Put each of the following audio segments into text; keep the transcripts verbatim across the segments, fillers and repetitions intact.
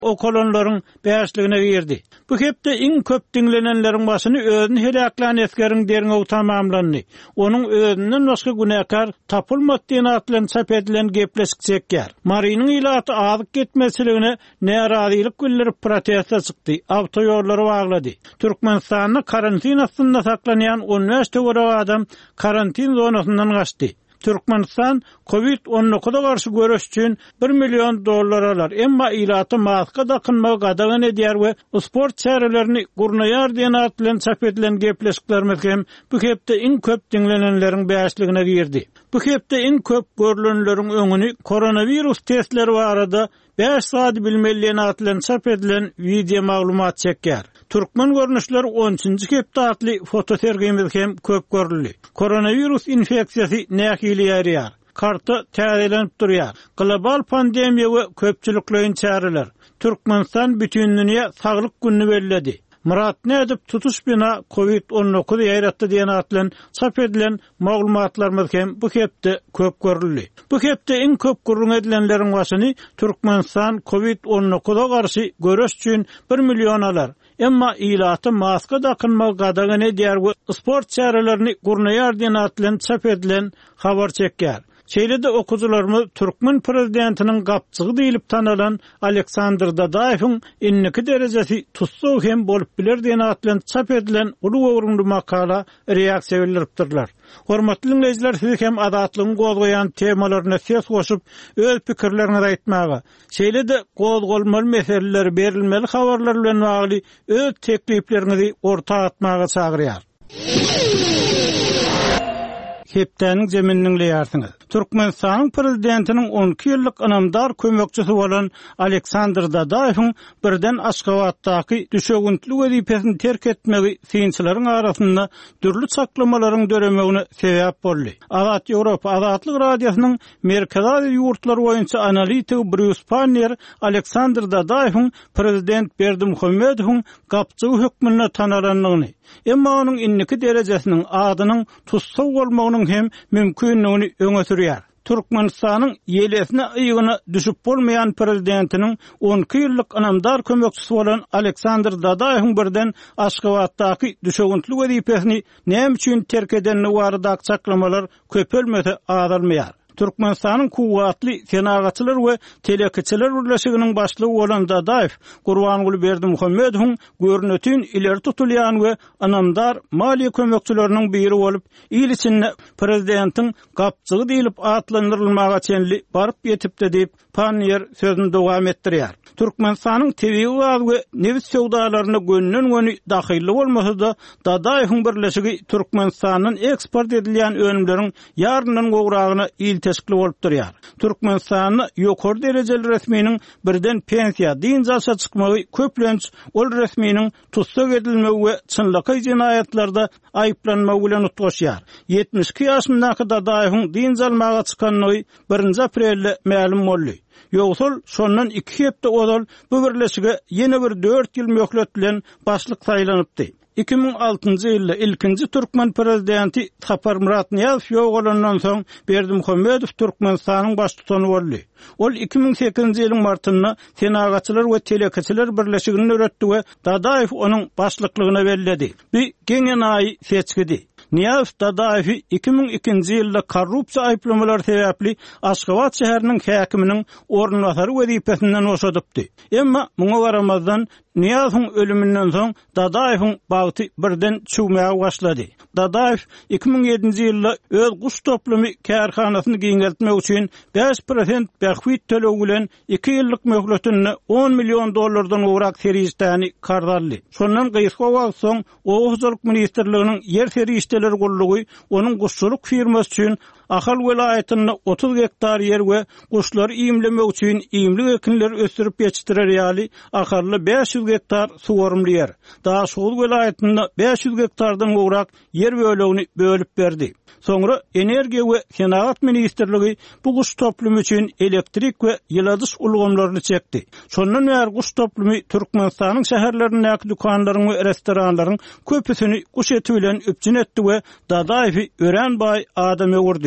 o kolonlaryň bäşligine girdi. Bu hepde iň köp diňlenenleriň başyny özüni helaklan etgeriň deriňe tamamlandy. Onuň özünden başga günäkar tapylmady diýen atlan çap edilen gepleşik çekýär. Marynyň ilaty azyk ketmesiligine närazylyk bildirip protesta çykdy. Awtoýollary baglady. Türkmenistanyň karantin astynda saklanýan on beş töwerek adam karantin zonasyndan gaçdy. Türkmenistan covid on dokuza karşı görüş için bir milyon dolar alar. Emma ilaty maska dakynmagy gadagan edýär we sport çärelerini gurnaýar diýen atlan çap edilen gepleşikler hem bu hepde iň köp diňlenenleriň bäşligine girdi. Bu hepde iň köp görülenleriň öňüni koronavirus testleri barada beş saat bilmeliğine atlan çap edilen video maglumat çekýär. Türkmen görnüşleri on üçinji hepde atly fotosergimiz hem köp görüldi. Koronavirus infeksiyasy nähili ýarýar. Karta täzelenip durýar. Global pandemiýa we köpçüliklerin çäreler. Türkmenistan bütün dünýä saglyk günni bellädi. Murat nädip tutuş bina covid on dokuza ýaratdy diýen atlan çap edilen maglumatlarymyz hem bu hepde köp görüldi. Bu hepde iň köp gurrun edilenleriň başyny Türkmenistan covid on dokuza garşy görüş üçin bir milyon alar. Emma ilaty maska dakynmagy gadagan edýär we sport çärelerini gurnaýar diýen atlan çap edilen habar çekýär. Şeýlede okujularymyz Türkmen prezidentiniň gapçygy diýilip tanalan Aleksandr Dadaýewiň inniki derejesi tutsaw hem bolup biler diýen atlan çap edilen uly gowrunly makala reaksiýa bildiripdirler. Hormatly dinleýijiler, siz hem adatlygyny gozgaýan temalaryna ses goşup öz pikirlerinizi aýtmagy, şeýlede gozgolmaly meseleler berilmeli habarlar bilen bagly öz tekliplerinizi ortaga atmagy çagyrýar. Hepdäniň zemininiň leýärsiňiz. Türkmenistanyň prezidentiniň on iki ýyllyk anamdar kömekçisi bolan Aleksandr Dadaýewiň birden Aşgabatdaky düşegüntlik wezipesini terk etmegi synçylaryň arasynda dürli çaklamalaryň döremegine sebäp boldy. Azat Ýewropa Azatlyk radiosynyň Merkezi ýurtlar boýunça analitigi Bruce Pannier Aleksandr Dadaýewiň prezident Berdimuhammedowyň gapçygy hökmüne tanalanlygyny, emma onuň inniki derejesiniň adynyň tutsaw bolmagynyň hem mümkinligini öňe sürýär. Türkmenistanyň ýelesine ýygyna düşüp bolmaýan prezidentiniň on iki ýyllyk anamdar kömekçisi bolan Aleksandr Dadaýewiň birden Aşgabatdaky düşegüntlik wezipesini näme üçin terk edenini barada çaklamalar köpelmese azalmaýar. Türkmenistanyň kuwatly senagaçylar we telekiçiler birleşiginiň başlygy bolan Dadaýew, Gurbanguly Berdimuhammedowyň görnütin ileri tutulýan we anamdar maliýe kömekçileriniň biri bolup, ýyl içinde prezidentiň gapçygy diýilip atlandyrylmaga çenli baryp ýetipdi diýip Pannier sözüni dowam etdirýär. Türkmenistanyň tebii wag we newis sowdalaryna gönnün göni dahyly bolmasa-da Dadaýewiň birleşigi Türkmenistanyň eksport edilýän önümleriň ýaryndan gowragyna ýyl teşkil bolup durýar. Türkmenistanyň ýokary derejeli resminiň birden pensiýa diýen jalsa çykmagy köplenç ol resminiň tutsak edilmegi we çynlyky jinayatlarda aýyplanmagy bilen utgaşýar. yetmiş iki ýaşyndaky Dadaýewiň diýen jalmaga çykanyny birinji aprelde ma'lum boldy. Ýogsal şondan iki hepde odal bu birleşige ýene bir dört ýyl möhlet bilen başlyk saýlanypdy. iki ming altynjy ýylda ilkinji Türkmen prezidenti Sapar Murat Niýazow ýogalandan soň Berdimuhammedow Türkmenistanyň baş tutany boldy. Ol iki ming sekizinji ýylyň martynda senagaçylar we telekiçiler birleşigini öretdi we Dadaýew onuň başlyklygyna belledi. Bir geňenaý seçkidi. Niýazow Dadaýew iki ming ikinji ýylda korrupsiýa aýplamalary sebäpli Aşgabat şäheriniň häkiminiň ornwasary wezipesinden oşadypdy. Emma muňa garamazdan Niýazowyň ölümünden soň Dadaýewiň bagty birden çügmäge başlady. Dadaýew iki ming ýedinji ýylda öz guş toplumy kärhanasyny giňeltmek üçin beş prosent bähwit tölew bilen iki ýyllyk möhletini on milyon dollardan gowrak serişdäni kardarly. Şondan gysga wagt soň Owguçlyk ministrliginiň ýer serişdeleri gullugy onuň guşçuluk firmasy üçin Ahal welaýatyna otuz hektar ýer we guşlary iýimlemek üçin iýimlik ekinler ösdürip ýetişdirer ýaly aharly beş yüz hektar suwarymly ýer. Daha şol welaýatyna beş yüz hektardan gowrak ýer bölegini bölüp berdi. Soňra energiýa we senagat ministrligi bu guş toplumy üçin elektrik we ýyladys ulgamlaryny çekdi. Şondan bäri guş toplumy Türkmenistanyň şäherlerindäki dukanlaryň we restoranlaryň köpüsini guş eti bilen öpjün etdi we Dadaýew ören bay adam öwürdi.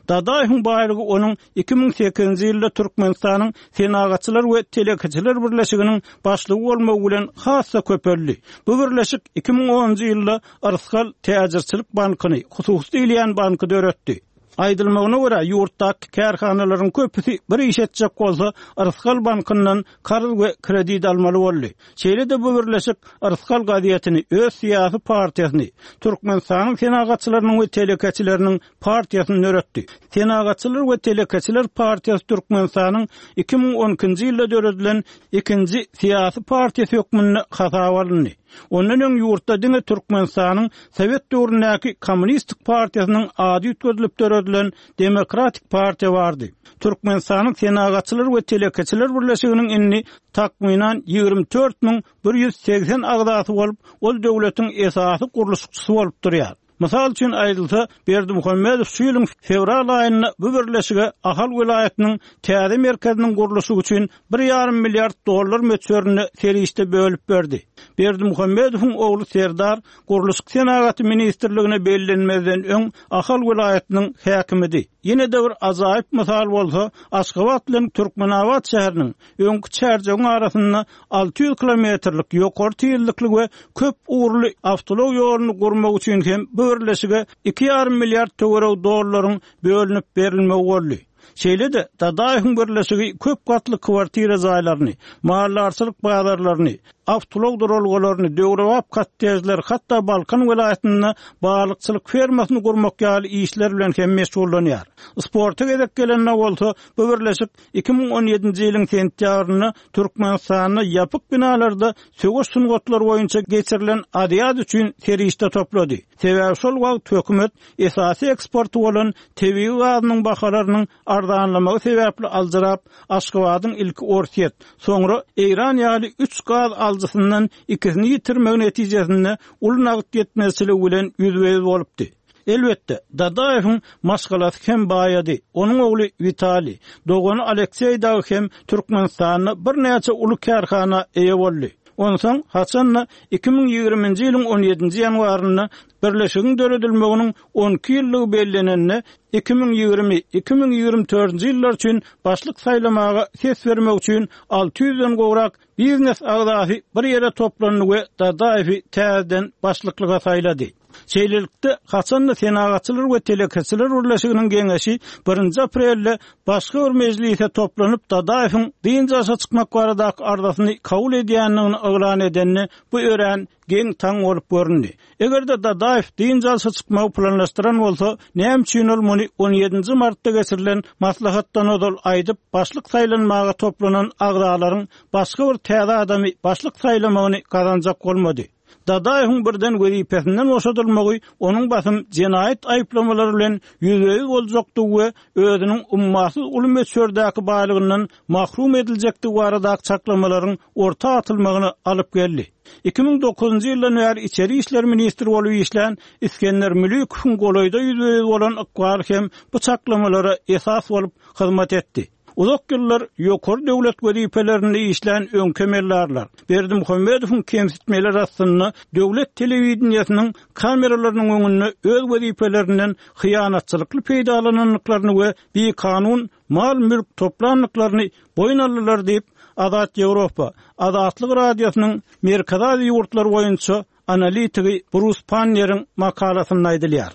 Dadaýyň baýlygy onuň iki ming sekizinji ýylda Türkmenistanyň Senagatçylar we Telekeçiler birleşiginiň başlygy bolmagy bilen hassa köpeldi. Bu birleşik iki ming onunji ýylda Arskal Täjirçilik bankyny hususy diýilen banky döretdi. Aýdylmagyna görä ýurtdaky kärhanalaryň köpüsi bir iş etjek bolsa Arskal bankyndan karz we kredit almaly boldy. Şeýle-de bu birleşik Arskal gaziýetini öz syýasy partiýasyny Türkmenistanyň Senagatçylarynyň we Telekeçileriniň partiýasyny öretdi. Senagatçylar we Telekeçiler partiýasy Türkmenistanyň iki ming on ikinji ýylda döredilen ikinji syýasy partiýasy hökmüne hasap alındy. Ondan öň ýurtda diňe Türkmenistanyň Sowet döwründäki Kommunistik partiýasynyň ady ütközülip döredilen Demokratik partiýa bardy. Türkmenistanyň Senagatçylar we Telekeçiler birleşiginiň enni takminan ýygrimi dört ming bir ýüz seksen agdasy bolup, ol döwletiň esasy guruluşçysy bolup durýar. Mysal üçin aýdylsa, Berdimuhammedow şu ýylyň fevral aýynda bu birleşige Ahal welaýatynyň täze merkeziniň guruluşy üçin bir ýarym milliard dollar möçberini serişde bölüp berdi. Berdimuhammedowyň ogly Serdar Guruluş Senagaty ministrligine bellenmezden öň Ahal welaýatynyň häkimidi. Ýene de bir azaýyp mysal bolsa, Aşgabat bilen Türkmenabad şäheriniň öňki çärjegiň arasynda alty ýüz kilometrlik ýokary tyýyldykly we köp uğurly awtolow ýoluny gurmak üçin hem bu birleşige iki ýarym milliard töwerek dollaryň bölünip berilmegi boldy. Şeýle-de Dadaýyň birleşigi köp gatly kwartira zaýlaryny, mahallarçylyk bazarlaryny, awtolow durulgalaryny, döwrewap kottejler, hatda Balkan welaýatynda balykçylyk fermasyny gurmak ýaly işler bilen hem meşgullanýar. Sporta gezek gelenne bolsa, bu birleşik iki ming on ýedinji ýylyň sentýabryna Türkmenistanyň ýapyk binalarda söwüş sungatlar boýunça geçirilen adiýat üçin serişde toplady. Sebäbi şol wagt hökümet esasy eksporty bolan tebii gazynyň bahalarynyň ardanlamagy sebäpli aljyrap, Aşgabatyň ilki Orset, soňra Eýran ýaly üç gaz aljysyndan ikisini ýitirmegi netijesinde ulnagyt ýetmezçiligi bilen ýüzbeýiz bolupdy. Elbette, Dadaýyň maşgalasy hem baýady. Onuň ogly Vitali, dogany Aleksey da hem Türkmenistanyň bir näçe uly kärhana eýe boldy. Onsoň haçanna iki ming ýygrimiňji ýylyň on ýedinji ýanwarynda birleşigiň döredilmeginiň on iki ýyllygy bellenende iki ming ýygrimi - iki ming ýygrimi dörtnji ýyllar üçin başlyk saýlamaga ses bermek üçin alty ýüzden gowrak biznes agdasy bir ýere toplandy we Dadaýew täzeden başlyklyga saýlady. Şeýlelikde haçanda Senagatçylar we Telekeçiler birleşiginiň geňeşi birinji aprelde başga bir mejlise toplanyp Dadaýewiň diňe ýaşa çykmak baradaky ardasyny kabul edýänligini oglan edenni bu ören geň taň bolup göründi. Egerde Dadaýew diňe ýaşa çykmagy planlaşdyran bolsa, näme üçin ol muny on ýedinji martda geçirilen maslahatdan odol aýdyp başlyk saýlanmaga toplanan agdalaryň başga bir täze adamy başlyk saýlamagyny gazanjak bolmady. Dadaýyň birden wezipesinden boşadylmagy onuň basym jenaýat aýplamalary bilen ýüzbeýiz boljakdygy we özüniň ummasyz uly meçherdäki baýlygyndan mahrum ediljekdi baradaky çaklamalaryň orta atylmagyny alyp geldi. iki ming dokuzunji ýyldan bäri içeri işler ministri bolup işlän İskender Mülükowyň golaýda ýüzbeýiz bolan ykbar hem bu çaklamalara esas bolup hyzmat etdi. Uzak ýyllar ýokary döwlet wezipelerinde işlän öňkemellerler. Berdimuhammedowyň kemsitmeleri aslynda döwlet telewizionyanyň kameralarynyň öňünde öz wezipelerinden hyýanatçylykly peýdalananlyklaryny we bir kanun mal mülk toplanlyklaryny boyun aldylar diýip Azat Ýewropa, Azatlyk radiosynyň Merkezi ýurtlar boýunça analitigi Bruce Panner'in makalasyny aýdylýar.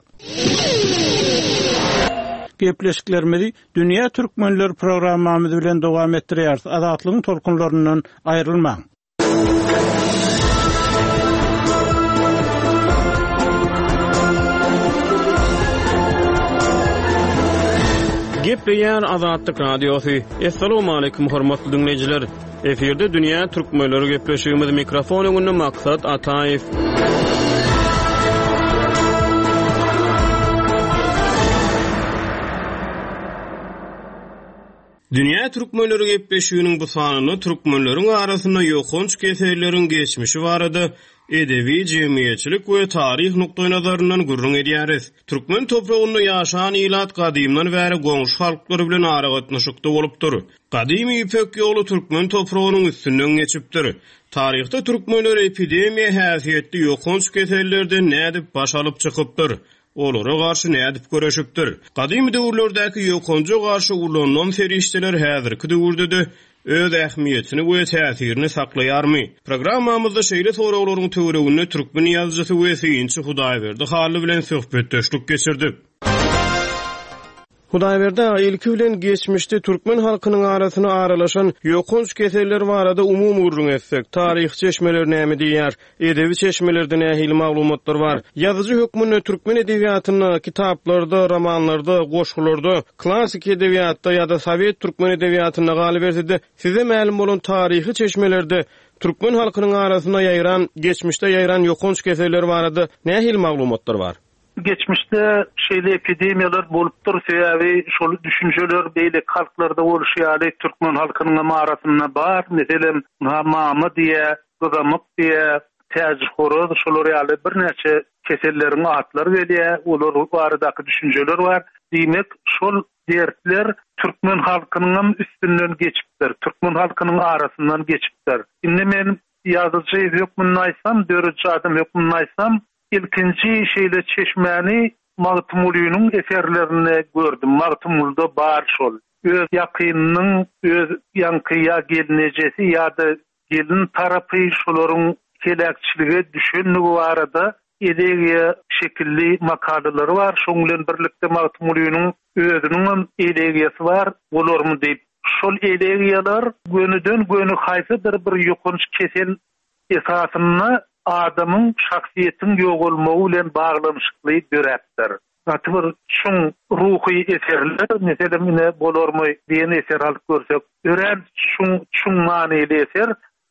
Gepleşiklerimizi Dünya Türkmenleri programmamyz bilen dowam etdirýäris. Azatlygyň tolkunlaryndan aýrylmaň. Gepleýän Azatlyk radiosy. Assalamu alaykum hormatly dinleýijiler. Eferde Dünya Türkmenleri gepleşigimiz mikrofon öňünde Maksat Ataýew. Dünya Türkmenleri gepleşiginiň bu sanyny türkmenleriň arasynda ýokunç keseleriň geçmişi barada edebi, jemgyýetçilik we taryh nukdaý nazaryndan gurrun edýäris. Türkmen topragynda ýaşan ýylat gadymdan bäri goňşy halklary bilen aragatnaşykda bolupdyr. Gadymy ipek ýoly türkmen topragynyň üstünden geçipdir. Taryhda türkmenler epidemiýa häsiýetli ýokunç kesellerden nädip baş alyp çykypdyr. olara garşy nädip göreşipdir? Gadymy döwürlerdäki ýokonja garşy ulanlan ferişdeler häzirki döwürde öz ähmiýetini we täsirini saklaýarmy? Programmamyzda şeýle soraglaryň töwereginde türkmen ýazgysy we synçy Hudaýberdi Haly bilen söhbetdeşlik geçirdik. Hudaýberde ilki bilen geçmişde türkmen halkynyň arasyna aralaşan ýokunç keseller barada umum urrun etsek, taryh çeşmeleri näme diýär? Edebi çeşmelerde nähili maglumatlar bar? Ýazyjy hökmüne türkmen edebiýatyny kitaplarda, romanlarda, goşgularda, klassik edebiýatda ýa-da Sowet türkmen edebiýatyna galyp berdi. Size ma'lum bolan taryhy çeşmelerde türkmen halkynyň arasyna ýaýran, geçmişde ýaýran ýokunç keseller barada nähili maglumatlar bar? Geçmişde şeýle epidemiýalar bolupdyr, sebäbi şol düşünjeler beýle halklarda boluşýaly türkmen halkynyň arasyna bar. Meselem Mama diýe, Gızamyk diýe, Täjhoroz şolar ýaly bir näçe keselleriň atlary gelýär, olar baradaky düşünjeler bar. Diýmek şol dertler türkmen halkynyň üstünden geçipdir, türkmen halkynyň arasyndan geçipdir. Indi men ýazyjy hökmüni aýsam, dörüncü adam hökmüni aýsam, ilkinci şeýle çeşmäni Magtumulynyň eserlerini gördüm. Magtumulda bar şol. Öz ýakynyň öz ýankyýa gelinejesi ýa-da gelin tarapy şolaryň kelekçiligi düşünligi barada edegiýe şekilli makalary bar. Şoň bilen birlikde Magtumulynyň özüniň edegiýasy bar. Bolarmy diýip şol edegiýalar gönüden gönü haýsydyr bir ýokunç kesel esasyny adamın şahsiyetin ýogalmagy bilen baglanyşykly döräpdir. Gatbyr şuň ruhy eserler, meselem ine bolarmy diýen eser alyp görsek, ören şuň şuň manyly eser,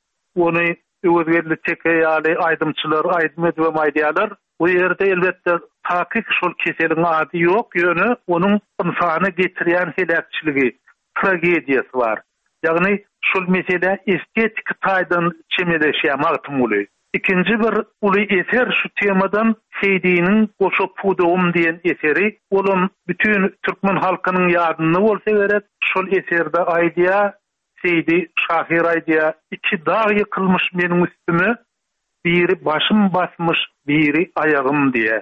ony öwürli çekeýäli aýdymçylar, aýdym edip aýdýarlar. Bu ýerde elbetde takyk şol keseliň ady ýok, ýöne onuň insany getirýän helakçiligi, tragediýasy bar. Ýagny şol mesele estetik taýdan çemeleşýär Magtumuly. İkinci bir uly eser şu temadan Seydi'nin Goşop Pudowum diýen eseri, olum bütün türkmen halkynyň ýadyny bolsa gerek, şol eserde aýdýa, Seydi şahir aýdýa, iki dağ ýykylmyş meniň üstüme, biri başym basmyş, biri aýagym diýe.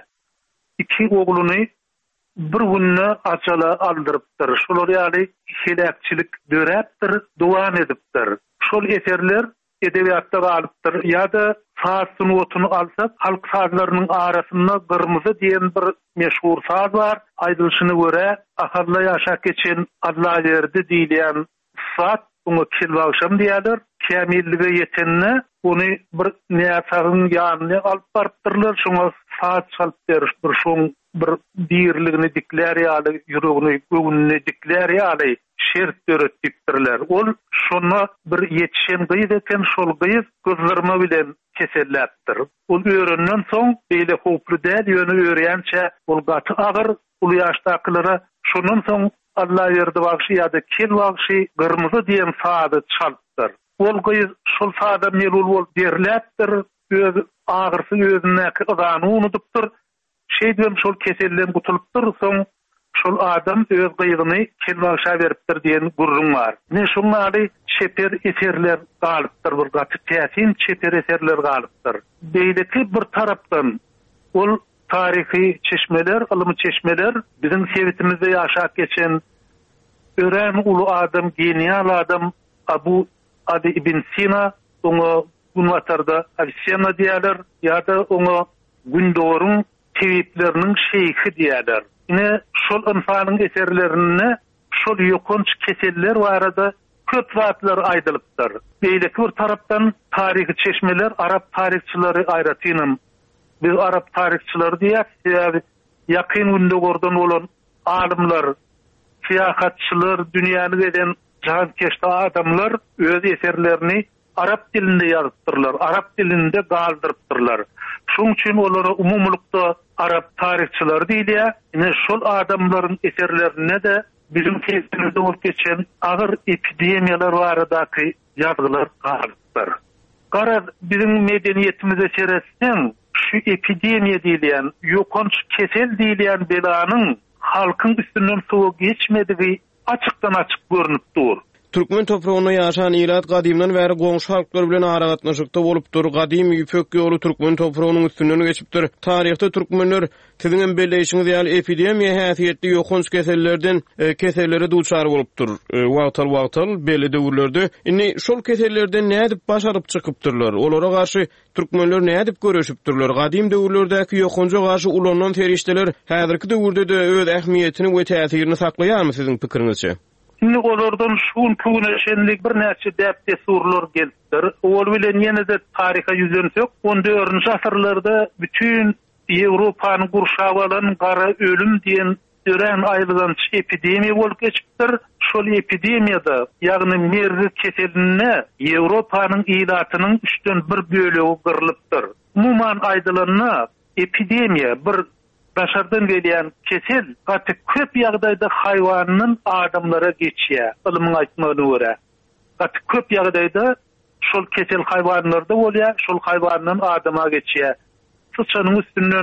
İki ogluny bir günne açala aldyrypdyr. Şolar ýaly helakçilik döräpdir, dowam edipdir. Şol eserler edebiýatda galypdyr. Ýa-da saz sunuwatyny alsak, halk sazlarynyň arasynda gyrmyzy diýen bir meşhur saz bar. Aýdylşyna görä, ahyrla ýaşap geçen Allah berdi diýilen saz, onu kilwagşam diýerler. Kämillige ýetenne ony bir näçagyň ýanyna alyp barypdyrlar. Şoňa saz çalyp beriş bir şoň bir birligini deklarýaly, ýüregini göwnüne deklarýaly şert döretdikdirler. Ol şonu bir yetişen gyýyz eken, şol gyýyz gözlerime bilen keselläpdir. Ol öğrenden soň beýle hoply däl, ýöne öýrençe ol gaty agyr, ul ýaşdakylara şonun soň Allah berdi bagşy ýa-da kel bagşy gyrmyzy diýen sady çaldyr. Ol gyýyz şol sada melul bolup derläpdir, öz agyrsy özündäki ydany unutypdyr. Şey diýem şol keselden gutulypdyr, soň şol adam öz gyýygyny kelbagşa beripdir diýen gurrun bar. Ne şoňlary çeper eserler galypdyr, bir gaty täsin çeper eserler galypdyr. Beýleki bir tarapdan ol tarihi çeşmeler, ılımy çeşmeler bizim sewitimizde ýaşap geçen ören ulu adam, genial adam Abu Adi ibn Sina, oňa Gunwatarda Avicenna diýerler, ýa-da oňa Gündorun tewipleriniň şeýhi diýerler. Ine şol infanyň eserlerini şol ýokunç keseller barada köp zatlar aýdylypdyr. Beýleki bir tarapdan tarihi çeşmeler Arap tarihçilari aýratynam. Biz Arap tarihçilari diýär, ýa-da ýakyn günde gordan bolan alymlar, siýahatçylar, dünýäni geden jahankeşde adamlar öz eserlerini Arap dilinde ýazypdyrlar, Arap dilinde galdyrypdyrlar. Şoň üçin olara umumlukda Arap tarihçileri diýilýär. Ine şol adamlaryň eserlerine de bizim kestimizde bolup geçen agyr epidemiýalar baradaky ýazgylar galypdyr. Gara bizim medeniýetimize çeresden şu epidemiýa diýilen, ýokunç kesel diýilen belanyň halkyň üstünden soňa geçmedigi açykdan açyk görünüp dur. Türkmen toprağına yaşan ilat gadimdan bäri goňşy halklar bilen aragatnaşykda bolupdyr. Gadim ýüpek ýoly Türkmen toprağynyň üstünden geçipdir. Taryhda türkmenler tiziň belleşiňi diýil epidemiýa häsiýetli ýokunç kesellerden e, kesellere duçar bolupdyr. E, wagtal wagtal belli döwürlerde. Indi şol kesellerden nädip başaryp çykypdyrlar? Olara garşy türkmenler nädip göreşipdirler? Gadim döwürlerdäki ýokunça garşy ulanan ferişteler häzirki döwürde de öz ähmiýetini we täsirini saklaýarmy siziň pikiriňizçe? Şimdi olardan şuun puguna şenlik bir näçe däpde surlar gelipdir. Ol bilen ýene de taryha ýüzensek, on dördünçi asyrlarda bütün Ýewropany gurşap alan gara ölüm diýen dören aýrylan epidemiýa bolup geçipdir. Şol epidemiýada, ýagny merzi keseline Ýewropanyň ilatynyň üçden bir bölegi gyrylypdyr. Umuman aýdylanyna epidemiýa bir başardan gelýän kesel gaty köp ýagdaýda haýwanyň adamlara geçýär. Ilmiň aýtmagyna görä. Gaty köp ýagdaýda şol kesel haýwanlarda bolýar, şol haýwanyň adama geçýär. Sıçanyň üstünden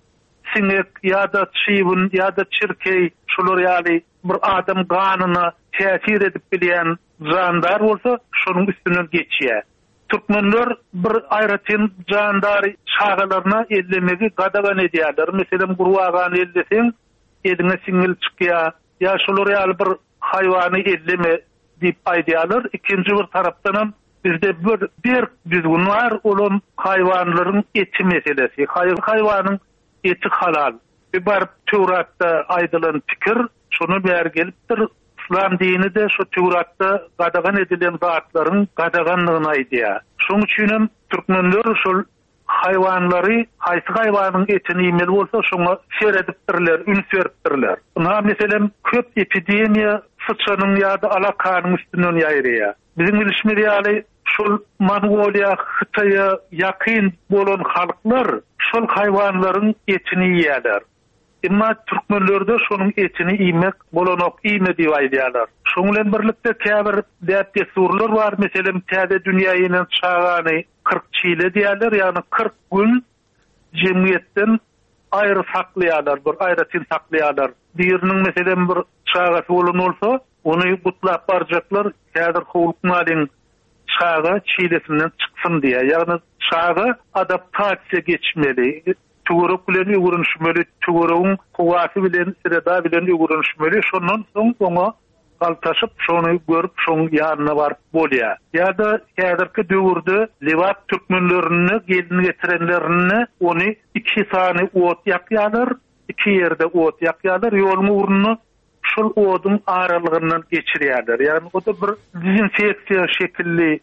sinek ýa-da çyýbyn ýa-da çirkey şolar ýaly bir adam ganyna täsir edip bilýän jandar bolsa şonuň üstünden geçýär. Türkmenler bir aýratyn jandary çağalaryna ellemegi gadagan edýärler. Meselem gurwagany elleseň ediňe siňil çykýar. Ýa şolar ýaly bir haýwany elleme diýip aýdýarlar. Ikinji bir tarapdan bizde bir bir düzgün var, olan hayvanların eti meselesi. Hayvanın eti halal. Bir bar Tevrat'ta aydılan fikir, şunu ber gelipdir. İslam dini de şu Tevrat'ta gadagan edilen zatların gadaganlığına idea. Şunun için Türkmenler şu hayvanları, haysi hayvanın etini yemeli olsa şuna seyredipdirler, ün seyredipdirler. Buna mesela köp epidemiya sıçanın ya da alakanın üstünden yayrıya. Bizim ilişmeli şol Mongolia, Hıtay'a yakın bolan halklar şol hayvanların etini yiýärler. Emma Türkmenlerde şonun etini yemek bolanok iyme diýip aýdýarlar. Şoň bilen birlikde käbir däpde surlar var. Meselem täze dünýäniň çağany kırk çile diýerler, ýani kırk gün jemgyýetden aýry saklaýarlar, bir aýratyn saklaýarlar. Biriniň meselem bir çagasy bolan bolsa, ony gutlap barjaklar, häzir howlukmalyň çaga çilesinden çyksyn diýe. Ýagny çaga adaptasiýa geçmeli. Tuguruk bilen ýugurunşmeli, tuguruň kuwasy bilen, sireda bilen ýugurunşmeli. Şondan soň oňa galtaşyp, şonu görüp, şoň ýanyna baryp bolýar. Ýa-da häzirki döwürde lewat türkmenlerini gelin getirenlerini ony iki sany ot ýakýarlar, iki ýerde ot ýakýarlar, ýoluny urnuny şol oduň aralygyndan geçirýärler. Ýani o da bir dezinfeksiýa şekilli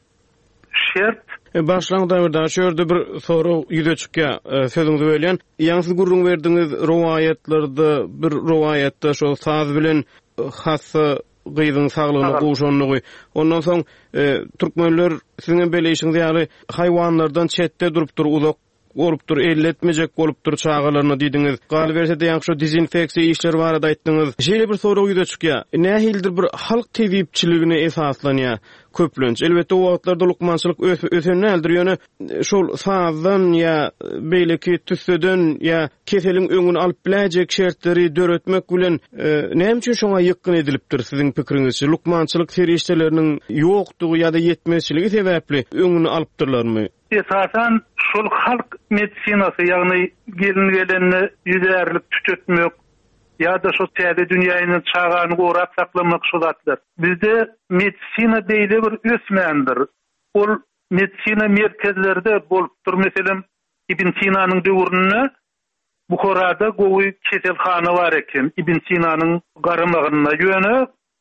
şert. Başlangda birden şöyle bir soru ýüze çykýar. Sözüňizi bölýän. Ýaňsy gurrun berdiňiz rowayatlerde bir rowayatda şol saz bilen hassa gyzyň saglygyny gowşanlygy. Ondan soň türkmenler siziň beleşiňiz ýaly haýwanlardan çetde durupdyr, uzak bolupdyr, elletmejek bolupdyr çağalaryna diýdiňiz. Galy berse de ýa-da dezinfeksiýa işleri barada aýtdyňyz. Şeýle bir soru ýüze çykýar. Nähildir bir halk tebipçiligine esaslanýar köplenç. Elbetde o wagtlarda lukmançylyk ösenini eldir. Ýöne şol sazdan ýa beýleki tüsseden ýa keseliň öňüni alyp biläjek şertleri döretmek bilen näme üçin şoňa ýykyn edilipdir siziň pikiriňizçe? Lukmançylyk ferişteleriniň ýokdugy ýa-da ýetmezçiligi sebäpli öňüni alypdyrlarmy? Esasen şol halk medisinasy, ýagny gelin gelenni ýüzärlik tütetmek ýa-da şo täze dünýäniň çağany gorap saklamak şol atlar. Bizde medisina beýle bir ösmändir. Ol medisina merkezlerde bolupdyr. Meselem Ibn Sinanyň döwründe Buharada gowy keselhana bar eken. Ibn Sinanyň garamagyna ýöne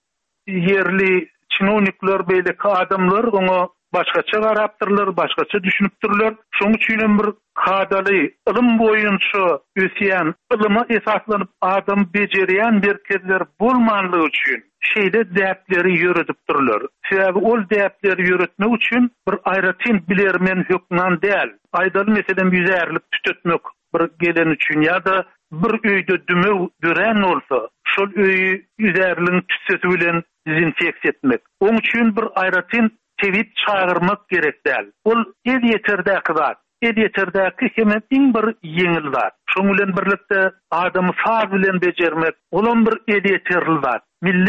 yerli çinonikler beýleki adamlar oňa başgaça garapdyrlar, başgaça düşünipdirler. Şoň üçin bir kadaly ilim boýunça ösýän, ilyma esaslanyp adam bejerýän merkezler bolmanlygy üçin şeýle däpleri ýöretipdirler. Sebäbi ol däpleri ýöretmek üçin bir aýratyn bilermen hökmän däl. Aýdal meselem ýüzärlik tütetmek bir gelen üçin ýa-da bir öýde düme dören bolsa, şol öýü ýüzärliň tüssesi bilen dezinfeksiýa etmek. Oň üçin bir aýratyn tebip çağırmak gerek däl. Ol el ýeterdäki zat. El ýeterdäki hemen iň bir ýeňil zat. Şoň bilen birlikde adamy saz bilen bejermek, olan bir el ýeterli zat. Millet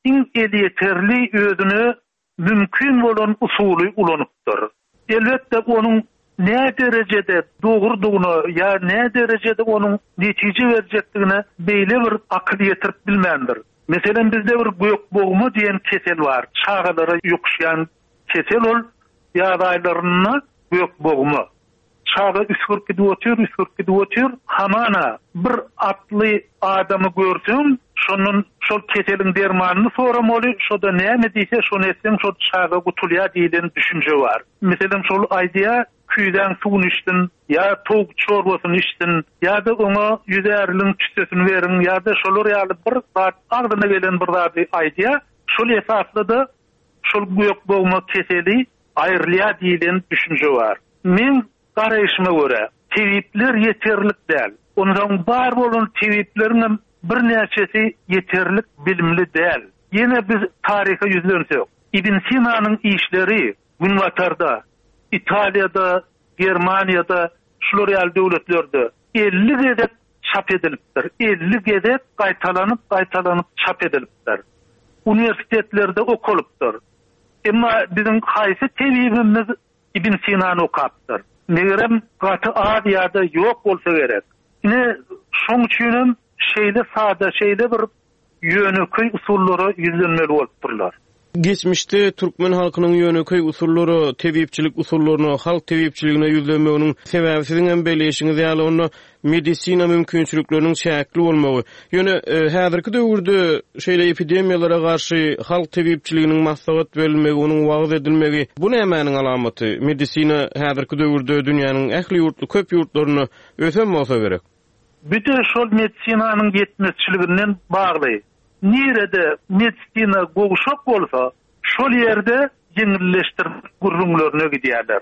iň yeterli özüne mümkün bolan usuly ulanypdyr. Elbetde onuň ne derecede doğurduğunu ya ne derecede onun netice verecekliğine beýle bir akıl yetirip bilmendir. Mesela bizde bir gök boğumu diyen kesel var. Çağalara yokşayan kesel ol ýagdaýlaryna gök boğumu. Çağa üskürk gidip otur, üskürk gidip otur. Hamana bir atly adamy görsün, şonun şol keselin dermanyny soramaly, şoda näme diýse şonu etsen şo çağa gutulýar diýilen düşünje var. Mesela şol aýdýa küýden suwun içdin, ya tog çorbasyny içdin, ya da ona yüzärliň çüsesini berin, ya da şolar ýaly bir zat agdyna gelen bir zat aýdýa, şol esasda da şol gök boğma keseli aýrylýar diýilen düşünje var. Men garaýşyma görä, tebipler yeterlik däl. Ondan bar bolan tebipleriň bir näçesi yeterlik bilimli däl. Ýene biz taryha ýüzlensek, Ibn Sina'nın işleri Günwatarda, İtalya'da, Germaniýada, şular ýaly döwletlerde elli gedek çap edilipdir. elli gedek gaýtalanyp, gaýtalanyp çap edilipdir. Universitetlerde okulypdyr. Emma bizim haýsy tebibimiz Ibn Sina'ny okapdyr. Negerem gaty ad ýa-da ýok bolsa gerek. Ne şoň üçin şeýle sada, şeýle bir ýönöküý usullary ýüzlenmeli bolupdyrlar. Geçmişte Türkmen halkynyň ýönöküý usullary, tebipçilik usullaryny, halk tebipçiligine ýüzlenmeginiň sebäbi siziň hem belişiňiz ýaly onu medisina mümkinçilikleriniň şäkli bolmagy. Ýöne e, häzirki döwürde şeýle epidemiýalara garşy halk tebipçiliginiň maslahat berilmegi, onuň wagt edilmegi bu nämäniň alamaty? Medisina häzirki döwürde dünýäniň ähli ýurtly köp ýurtlaryny ösen bolsa gerek. Bir de şol medisinanyň ýetmezçiliginden bagly. Nerede medisina goguşak bolsa, şol ýerde ýeňilleştirmek gurrunlaryna gidýärler.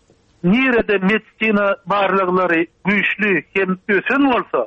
Nerede medisina barlyklary güýçlü hem ösen bolsa,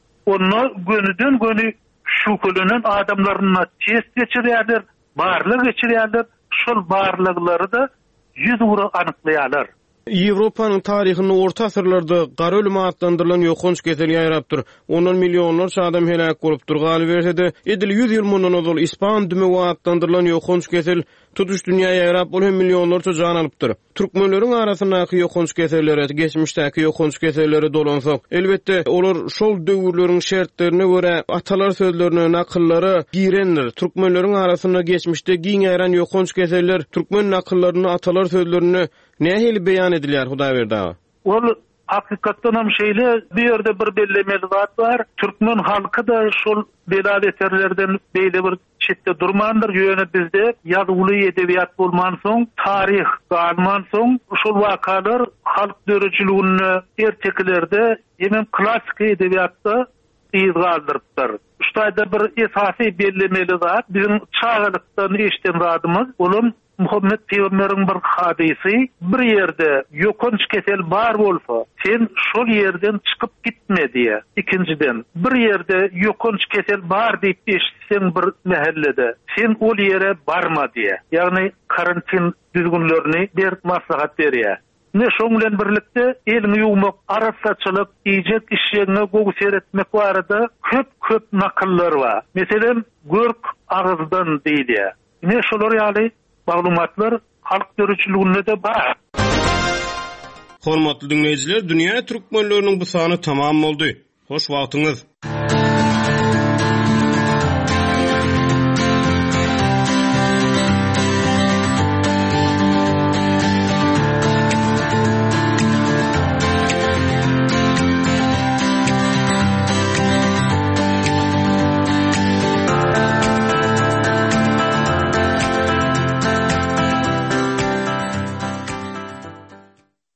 onu gönüden gönü şukulunun adamlaryna test geçirýärler, barlyk geçirýärler, şol barlyklary da ýüz ura anyklanýarlar. Ýewropanyň taryhyny orta asyrlarda gara ölüm adlandyrylan ýokunç keseli ýaýrapdyr. Onuň millionlarça adam helak bolupdyr. Galy bersede edil yüz ýyl mundan ozal ispan düme adlandyrylan ýokunç kesel tutuş dünýä ýaýrap bol hem millionlarça jan alypdyr. Türkmenleriň arasyndaky ýokunç keselleri, geçmişdäki ýokunç keselleri dolansak, elbetde olar şol döwürleriň şertlerine görä atalar sözlerini, nakyllary girendir. Türkmenleriň arasynda geçmişde giňären ýokunç keseller türkmen nakyllaryny, atalar sözlerini nähili beýan edilýär Hudaý berdi? Ol hakykatdan hem şeýle bir ýerde bir bellemeli zat bar. Türkmen halky da şol beladeterlerden beýle bir çetde durmandyr. Ýöne bizde ýazyly edebiýat bolman soň, taryh galman soň şol wakalar halk döreçiligini erteklerde hemen klassik edebiýatda iz galdyrypdyr. Şuýda bir esasy bellemeli zat bizim çağlykdan eşden zadymyz, olum Muhammed Peygamber'in bir hadisi, bir yerde yokunç kesel bar bolsa, sen şol yerden çıkıp gitme diye. İkinciden, bir yerde yokunç kesel bar diýip eşitsen bir mahallede, sen ol yere barma diye. Yani karantin düzgünlerini bir maslahat berýär. Ne şoň bilen birlikde elini ýuwmak, arassaçylyk, ýejek işlerine gowy seretmek barada köp-köp nakyllar bar. Meselem, görk ağızdan diýilýär. Ne şolar ýaly maglumatlar halk görüşçülüğünde de bar. Hormatly dinleyijiler, dünýä türkmenleriniň bu sany tamam boldy. Hoş wagtyňyz.